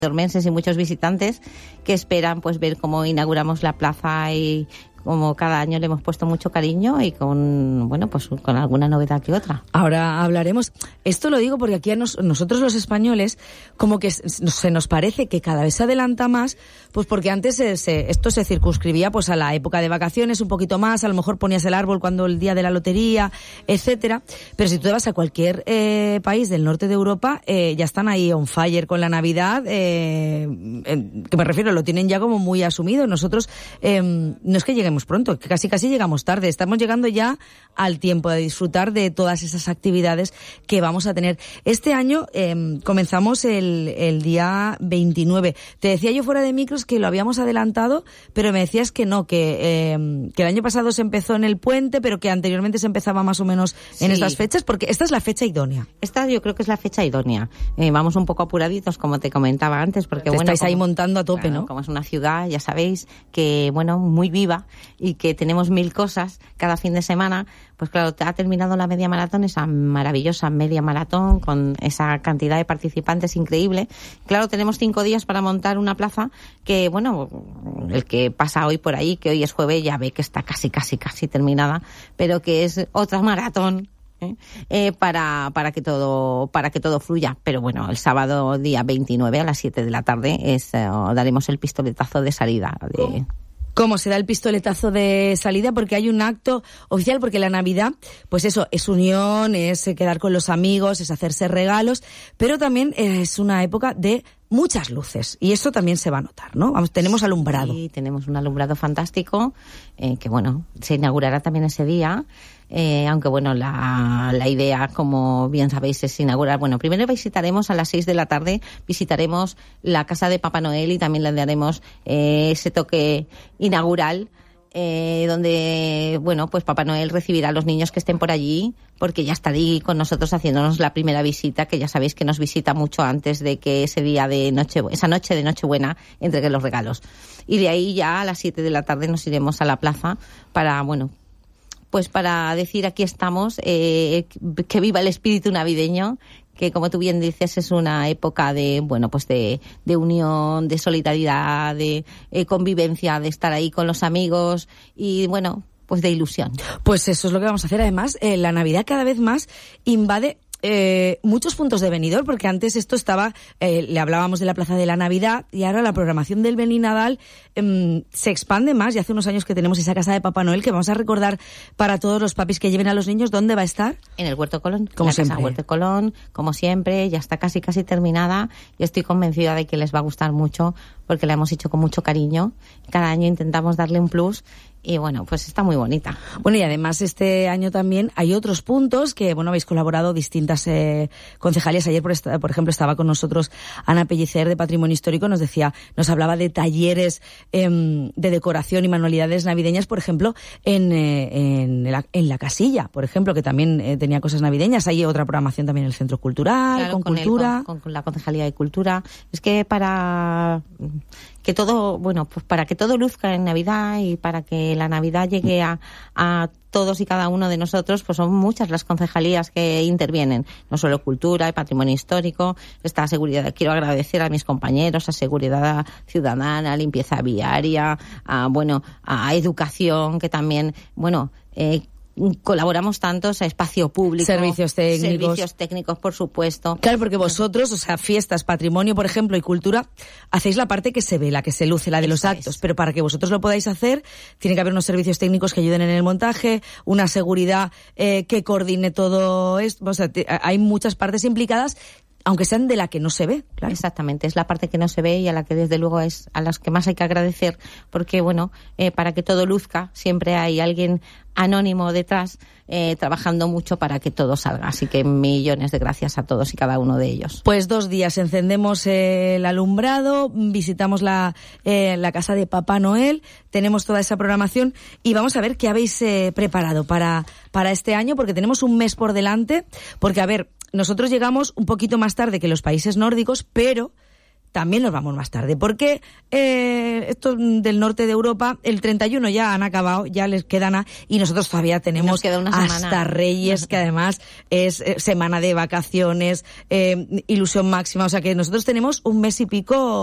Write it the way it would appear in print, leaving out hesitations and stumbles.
dormenses y muchos visitantes que esperan pues ver cómo inauguramos la plaza y como cada año le hemos puesto mucho cariño y con, bueno, pues con alguna novedad que otra. Ahora hablaremos. Esto lo digo porque aquí a nosotros los españoles como que se nos parece que cada vez se adelanta más, pues porque antes esto se circunscribía pues a la época de vacaciones un poquito más, a lo mejor ponías el árbol cuando el día de la lotería, etcétera. Pero si tú te vas a cualquier país del norte de Europa, ya están ahí on fire con la Navidad, que me refiero, lo tienen ya como muy asumido. Nosotros no es que lleguemos pronto, que casi llegamos tarde, estamos llegando ya al tiempo de disfrutar de todas esas actividades que vamos a tener. Este año comenzamos el día 29. Te decía yo fuera de micros que lo habíamos adelantado, pero me decías que no, que el año pasado se empezó en el puente, pero que anteriormente se empezaba más o menos en estas fechas, porque esta es la fecha idónea. Esta yo creo que es la fecha idónea. Vamos un poco apuraditos, como te comentaba antes, porque estáis ahí montando a tope, claro, ¿no? Como es una ciudad, ya sabéis, que bueno, muy viva, y que tenemos 1000 cosas cada fin de semana, pues claro, ha terminado la media maratón, esa maravillosa media maratón con esa cantidad de participantes increíble. Claro, tenemos 5 días para montar una plaza que, bueno, el que pasa hoy por ahí, que hoy es jueves, ya ve que está casi terminada, pero que es otra maratón para que todo fluya. Pero bueno, el sábado día 29 a las 7 de la tarde daremos el pistoletazo de salida de... ¿Cómo se da el pistoletazo de salida? Porque hay un acto oficial, porque la Navidad, pues eso, es unión, es quedar con los amigos, es hacerse regalos, pero también es una época de muchas luces, y eso también se va a notar, ¿no? Tenemos alumbrado. Sí, tenemos un alumbrado fantástico, que bueno, se inaugurará también ese día, aunque bueno, la idea, como bien sabéis, es inaugurar, bueno, primero visitaremos a las 6 de la tarde, visitaremos la casa de Papá Noel y también le daremos ese toque inaugural, donde, bueno, pues Papá Noel recibirá a los niños que estén por allí, porque ya está ahí con nosotros haciéndonos la primera visita, que ya sabéis que nos visita mucho antes de que esa noche de Nochebuena entregue los regalos. Y de ahí ya a las 7 de la tarde nos iremos a la plaza para, bueno, pues para decir aquí estamos, que viva el espíritu navideño, que como tú bien dices es una época de, bueno, pues de unión, de solidaridad, de convivencia, de estar ahí con los amigos y bueno, pues de ilusión. Pues eso es lo que vamos a hacer. Además, la Navidad cada vez más invade muchos puntos de Benidorm, porque antes esto estaba, le hablábamos de la Plaza de la Navidad, y ahora la programación del Belinadal se expande más, y hace unos años que tenemos esa casa de Papá Noel, que vamos a recordar para todos los papis que lleven a los niños. ¿Dónde va a estar? En el Huerto Colón, como siempre. Casa Huerto Colón, como siempre, ya está casi terminada, y estoy convencida de que les va a gustar mucho, porque la hemos hecho con mucho cariño. Cada año intentamos darle un plus, y bueno, pues está muy bonita. Bueno, y además este año también hay otros puntos que, bueno, habéis colaborado distintas concejalías. Ayer, por ejemplo, estaba con nosotros Ana Pellicer de Patrimonio Histórico, nos hablaba de talleres de decoración y manualidades navideñas, por ejemplo, en la Casilla, por ejemplo, que también tenía cosas navideñas. Hay otra programación también en el Centro Cultural, claro, con cultura. Con la Concejalía de Cultura. Es que para que todo, bueno, pues para que todo luzca en Navidad y para que la Navidad llegue a todos y cada uno de nosotros, pues son muchas las concejalías que intervienen, no solo Cultura y Patrimonio Histórico, esta seguridad. Quiero agradecer a mis compañeros, a Seguridad Ciudadana, a Limpieza Viaria, a Educación, que también, colaboramos tantos, a espacio público, servicios técnicos, por supuesto. Claro, porque vosotros, o sea, fiestas, patrimonio, por ejemplo, y cultura, hacéis la parte que se ve, la que se luce, la de los actos, pero para que vosotros lo podáis hacer, tiene que haber unos servicios técnicos que ayuden en el montaje, una seguridad que coordine todo esto, o sea, hay muchas partes implicadas, aunque sean de la que no se ve, claro. Exactamente, es la parte que no se ve y a la que desde luego es a las que más hay que agradecer, porque para que todo luzca siempre hay alguien anónimo detrás trabajando mucho para que todo salga, así que millones de gracias a todos y cada uno de ellos. Pues 2 días encendemos el alumbrado, visitamos la casa de Papá Noel, tenemos toda esa programación y vamos a ver qué habéis preparado para este año, porque tenemos un mes por delante, porque a ver, nosotros llegamos un poquito más tarde que los países nórdicos, pero también nos vamos más tarde, porque estos del norte de Europa, el 31 ya han acabado, ya les quedan y nosotros todavía tenemos hasta Reyes, que además es semana de vacaciones, ilusión máxima, o sea que nosotros tenemos un mes y pico